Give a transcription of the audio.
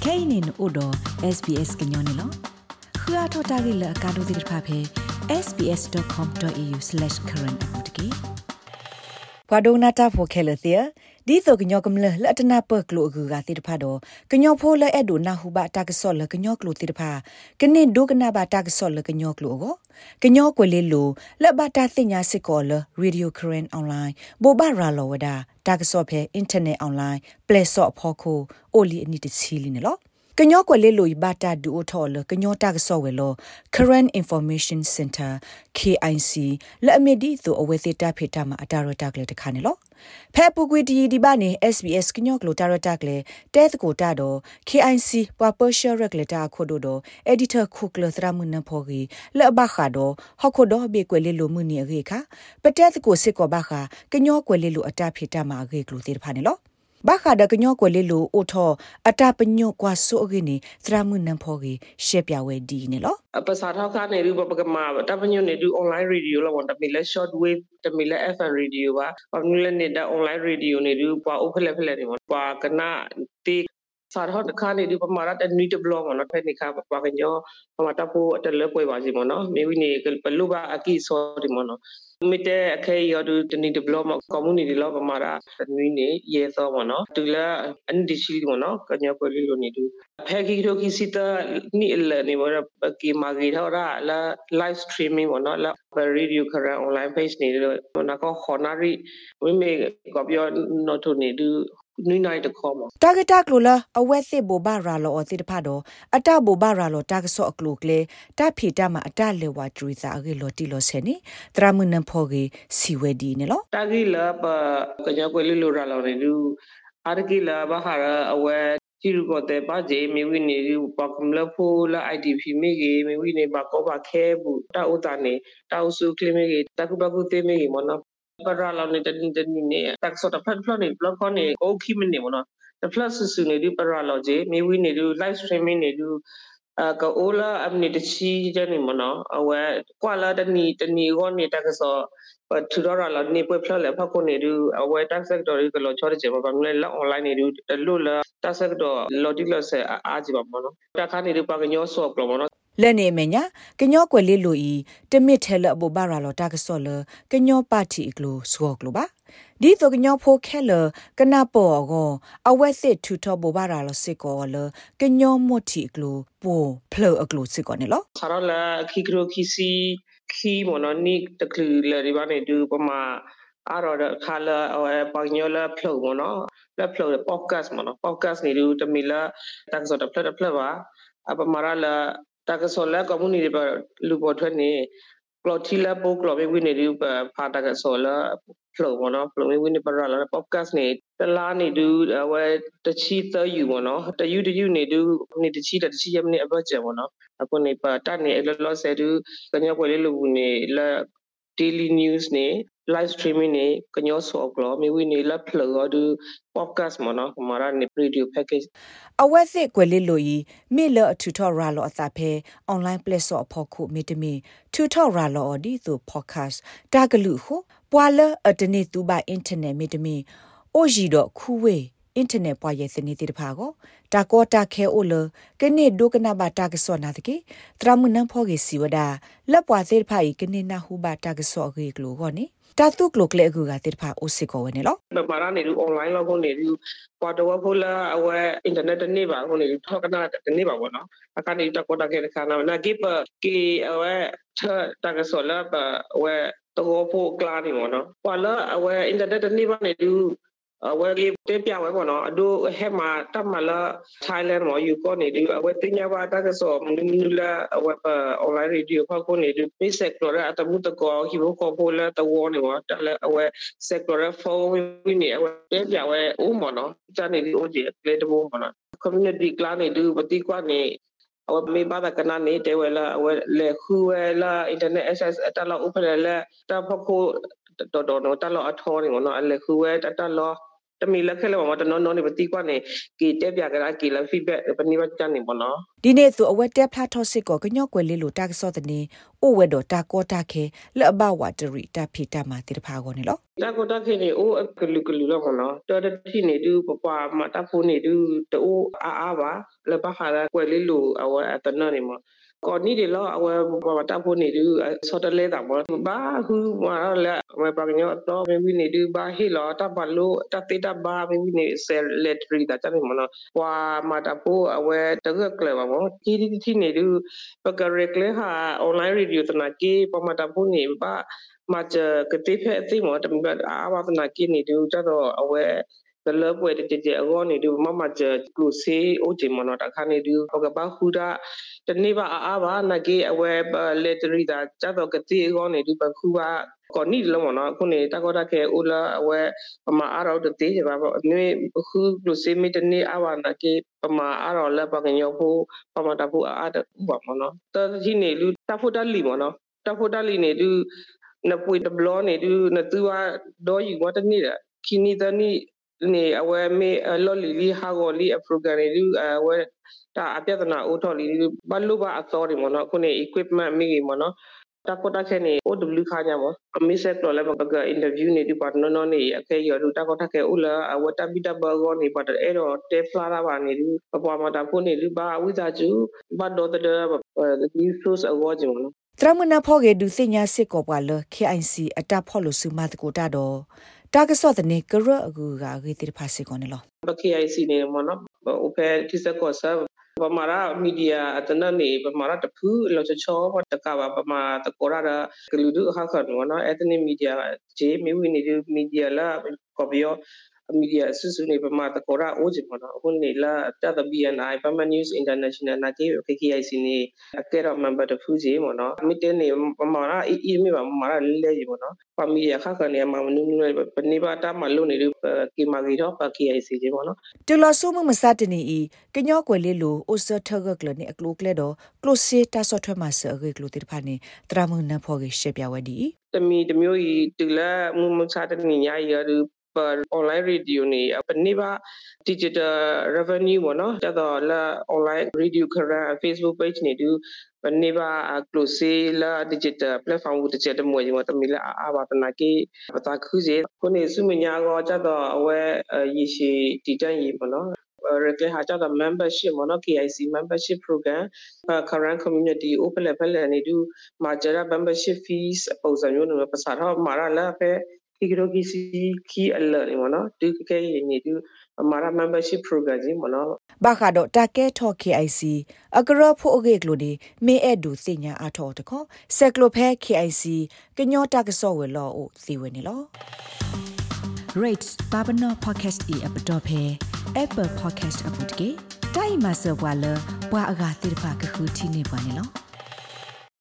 kainin odo SBS gnyone lo khua thota gi la ka do dir pha phe sbs.com.au/current apotki kwadona ta pho khela thia di to gnyo kamle la tana pa klo gu ga ti pha do gnyo pho la edo na hu ba ta ka so la gnyo klo ti pha kinin do kana ba ta ka so la gnyo klo go gnyo kwe le lo la ba ta thinya sit ko la radio current online bo ba ra lo wada ta ka so phe internet online play so pho ko oli ani ti chi li ne lo kanyo kwa le lo ibata du otho le kanyo ta ka so we lo current information center KIC la amedi to awe theta pheta ma ataro ta kle ta khane lo phe pu kwi di di ba ne SBS kanyo klo taro ta kle te ta ko ta do KIC pa partial regulator khodo do editor khuklo thra mun na pho gi la ba kha do hokhodo be kwe le lo mu ni age kha pate ta ko sit ko ba kha kanyo kwe le lo ata pheta ma age klo te pha ne loဘာခါဒကညောကိုလေလိုအိုထောအတပညောကွာဆိုအကိနေသရမှုနံဖောကြီးရှက်ပြဝဲဒီနေလောပစာထောက်ခါနေရပကမာတပညောနေဒူ online radio လောဝန်တမီလဲ short wave တမီလဲ FM radio ပါပမီလဲနေတာ online radio နေဒူပွာဥဖလက်ဖလက်နေပွာကနာတိစာထောက်ခါနေဒူပမာရတနီတဘလောမနော်ဖဲနေခါပွာကညောပမာတဖို့အတလဲပွဲပါစီမနော်မေဝီနေပလူပါအကိစောဒီမနော်မိတဲ့အခေရဒူတနီဒဘလောမ community လောပမာရတနီနေရေသောမနော်တူလာအန်ဒီရှိမနော်ကညောကိုလီလိုနေဒူဖဲကီရိုကီစီတာနီလဲနေမရကီမာဂီထော်ရာလာ live streaming မနော်လာ radio ခရ online page နေလို့နာကောခေါ်နာရီဝိမေကပြောနော်ထုနေဒူနိနိုင်တခေါ်မတာဂက်တာကလိုလာအဝဲစစ်ဘောဘာရာလောအတိတဖတ်တော့အတဘောဘာရာလောတာကဆော့အကလိုကလေတဖီတမအတလေဝါကျွေးစာအကေလောတီလောဆယ်နေတရမနဖောကြီးစီဝဲဒီနေလောတာဂီလာပကညကွေလီလိုရာလောနေဒူအာရကီလာဘာဟာအဝဲជីရကိုတဲ့ပါဂျေမီဝီနေပကမလဖိုလာ IDP မိကြီးမီဝီနေပါကောပါခဲဘူးတာဥတာနေတာဥစုကလီမိကြီးတကုပကုတေမိကြီးမနော်ပရာလောနေတနီနေတက်ဆော့တဖက်ဖလောနေဘလော့ကောနေအိုခိမနေမနော်တဖလက်ဆူနေဒီပရာလောဂျေမီဝီနေဒူ live streaming နေဒူကအိုလာအမနီတချီတဲ့နေမနော်အဝဲကွာလာတနီကောနေတက်ဆော့ထူတော့လာနေပွဲဖလက်လေဖခုနေဒူအဝဲတက်ဆက်တော်ရီကလောချောတဲ့ချေပါမလဲလောက် online နေဒူလို့လာတက်ဆက်တော်လော်ဒီလော်ဆဲအားကြည့်ပါမနော်တခါနေဒူပါကညောဆော့ကလောမနော်လဲနေမညာကညောကွယ်လေးလိုဤတမစ်ထဲလအဘဘာရာလောတာကဆော့လကညောပါတီကလိုဆော့ကလိုပါဒီတော့ကညောဖိုခဲလကနာပေါ်ကောအဝက်စစ်ထူထောဘဘာရာလောစစ်ကောလကညောမွတ်တီကလိုပိုဖလောအကလိုစစ်ကောနေလောဆာရလာခီကရိုခီစီခီမနော်နိတကလူလေဒီဘာနေဒူပမာအာရခါလာအဝဲပညောလာဖလောမနော်လက်ဖလောပေါ့ကတ်မနော်ပေါ့ကတ်နေဒူတမီလာတက်ဆော့တဖလက်ပါအပမာလာတာကဆောလာကမူနီပါလူပေါ်ထွက်နေကလော်တီလာပိုကလော်ဝိနေဒီဖာတာကဆောလာဖလောမနော်ဖလောဝိနေပါလာပေါ့ကတ်နေတလာနေဒူဝဲတချီသယူမနော်တယူနေဒူနေတချီရမနေအဘကျမနော်အခုနေပါတနေလောဆဲဒူကညပွဲလေးလူနေလာ daily news နေ live streaming နေကညောဆော့ကလောမေဝီနေလဖလောဒူ podcast မနော်မာရာနေ radio package အဝက်စစ်ကွယ်လေးလိုဤမေလအထူထော်ရာလောအသာဖဲ online platform အဖို့ခုမေတမီထူထော်ရာလောဒီသူ podcast တာဂလူဟုပွာလအတနေသူပါ internet မေတမီအိုဂျီတော့ခူဝေအင်တာနက်ပွားရဲ့စနေတိတဖာကိုတာကောတာခဲအိုလကနေဒိုကနာဘာတာကဆောနာတကေတရမနန်ဖောကေစီဝဒလက်ပွားစေတဖာဤကနေနာဟုဘာတာကဆောကေကလိုကောနေတာတုကလိုကလေကူကတိတဖာအိုစစ်ကောဝနေလောဘာရာနေဒူ online လောက်ကိုနေဒူပွာတော်ဖိုလာအဝဲ internet တနေပါကိုနေထောက်ကနာတနေပါဘောနော်အခါနေတကောတာကေခါနာနာကိပကေအဝဲတာကဆောလာအဝဲတော့ဖို့ကလာနေဘောနော်ပွာလာအဝဲ internet တနေပါနေဒူဝဲလေးတင်ပြဝဲပေါ့နော်အဒိုဟဲမှာတမလာ Thailand မှာယူကိုနေဒီအဝဲတင်ညာပါတကဆောမနူလာအဝဲ online radio ဖောက်ကိုနေဒီ sector အတမှုတကောဟီဘကိုပိုလာတဝနေဝတလဲအဝဲ sector ဖုန်းဝင်းနေအဝဲတင်ပြဝဲဦးမနော်စနေဒီ OJ လေတဘောမနော် community ကလာနေဒီပတိကွာနေအဝမေဘာကနာနေတဲဝဲလာအဝဲလေခူဝဲလာ internet access တလာဥပရလဲတဖခုတော်နော်တလာအထောနေမနော်အလေခူဝဲတတလာတမီလက်ခဲလောမတနော်နော်နေပတိကွာနေကီတက်ပြကရာကီလ feedback ပနိဝတ်ချန်နေဘောနော်ဒီနေ့သူအဝက်တက်ဖလာထော့စစ်ကိုကညော့ကွယ်လေးလိုတာကစောတဲ့နေအိုဝဲတော့တာကောတာခဲလက်အဘဝတရီတာဖီတာမာတိတဖာကောနေလောတာကောတာခဲနေအိုကလူကလူလောဘောနော်တော်တတိနေတူပပွားမတာဖိုးနေတူတိုးအားပါလက်ပခါကွယ်လေးလိုအဝဲအတနော်နေမก่อนนี้เดี๋ยวเราเอาไว้มาตั้งพวกนี้ดูสอดเลยแต่ว่าบ้าคือมาแล้วมาปากเนาะต้องไม่มีนี่ดูบ้าให้เราตั้งบอลลูตั้งตีตั้งบ้าไม่มีนี่เซลเลตรีแต่จังเลยมันเนาะว่ามาตั้งพวกเอาไว้ตั้งเกลือว่ามั้งที่นี่ดูปากเร็กเลยค่ะออนไลน์รีวิวตนากี้พอมาตั้งพวกนี้บ้ามาเจอกระติบเพชรที่หมอแต่แบบว่าตนากี้นี่ดูจะต้องเอาไว้ก็เลิกไว้เดี๋ยวก็นี่ดูมาเจอกลุ่มซีโอจิมอนตะคันนี่ดูเขาก็บ้าฮูดาตอนนี้ว่าว่านักเก็ตเอาไว้เลตรีแต่จะต้องกติก็นี่ดูบ้าฮูว่าก่อนนี้แล้วมั้งเนาะคนนี้ตะก็ตะแค่อุลาเอาไว้ประมาณเราเดี๋ยวใช่ป่ะนี่คือกลุ่มซีมีตอนนี้ว่านักเก็ตประมาณเราแล้วบางอย่างผู้ประมาณตะผู้เด็กแบบมั้งเนาะแต่ที่นี่ดูตะผู้ดัลลีมั้งเนาะตะผู้ดัลลีนี่ดูนับปุยตะบล้อนี่ดูนับตัวดอยอยู่ว่าตอนนี้แหละคินี่ตอนนี้နေအဝဲမေလော်လီလီဟာဂိုလီအပရိုဂရမ်လီအဝဲတာအပြဒနာအိုထော်လီဘလူဘာအစော်ဒီမနော်ခုနေ equipment မိမနော်တာကိုတာခဲနေ OW ခါညာမအမီဆက်တော်လည်းဘကအင်တာဗျူးနေဒီပါနော်နော်နေအခဲရတူတာကိုတာခဲဦးလာအဝတပိတဘဂောနေပတ်အဲ့တော့တေဖလာပါနေဒီပပွားမတာခုနေဒီဘာဝိဇာကျူဘာဒေါ်တဲ့ဒီဆိုးအဝဂျီမနော်တရမနာဖောကေဒုစညာစစ်ကောပါလ KIC အတာဖောလို့စုမတ်ကိုတာတော့တာကစောတဲ့နေကရအကူကဂေတိဖာစီကောနေလောဘ KIC နေမနော်ဥပတိစကောဆာပမာရာမီဒီယာအတနနေပမာရာတဖူးလောချချောတကဘာပမာတကောရာကလူဒုခါခတ်နော်အတနေမီဒီယာဂျေမီဝီနေမီဒီယာလာကော်ပီယောမီဒီယာစုစုနေပမာတကောရာအိုဂျီမနော်အခုနေလာတတ BNI Permanent News International နာကေ KIC နေအကဲတော့ member တဖူးကြီးမနော်မီတဲနေပမာရာအီမီပါပမာရာလဲကြီးမနော်ပမီဒီယာခါကနေမှာမနူးနူးပနေပါတာမလို့နေကီမာဂီတော့ KIC ကြီးမနော်တူလဆုမမစတနီဤကညောကွယ်လေးလိုအိုဆထဂကလနေအကလုကလေတော့ကလုစီတာဆော့ထွဲမှာဆအဂေကလုတိဖာနေတရမနဖောကေရှေပြဝဒီတမီတမျိုးဤတူလာမမစတနီညာရonline radio နေပနိပါ digital revenue ဘောနော်ကျတော့လာ online radio ခရ Facebook page နေတူပနိပါ close လာ digital platform ကိုတချက်တမွေကြီးမတမီလာအာဘာတနာကေပတာခုစီခုနေစုမညာကောကျတော့အဝဲရရှိတည်တန့်ရေးဘောနော်ရကဟာကျတော့ membership မနော် KIC membership program current community open level နေတူမာဂျရာ membership fees ပုံစံမျိုးနဲ့ပစာတော့မာရလာပဲဒီကီစီခီအလနေမနော်ဒီကဲရနေဒီမာရာ membership program ကြီးမနော်ဘာခါတော့တာကဲထော် KIC အကရဖို့အဂေကလိုဒီမေအဲ့ဒူစညာအထော်တခေါဆက်ကလိုဖဲ KIC ကညောတာကစောဝဲလောအိုစီဝဲနေလော Rates Babano Podcast e app dot phe Apple Podcast app dot ke dai ma so bwa lo bwa aga tir pha ka khu thi ne bwa ne lo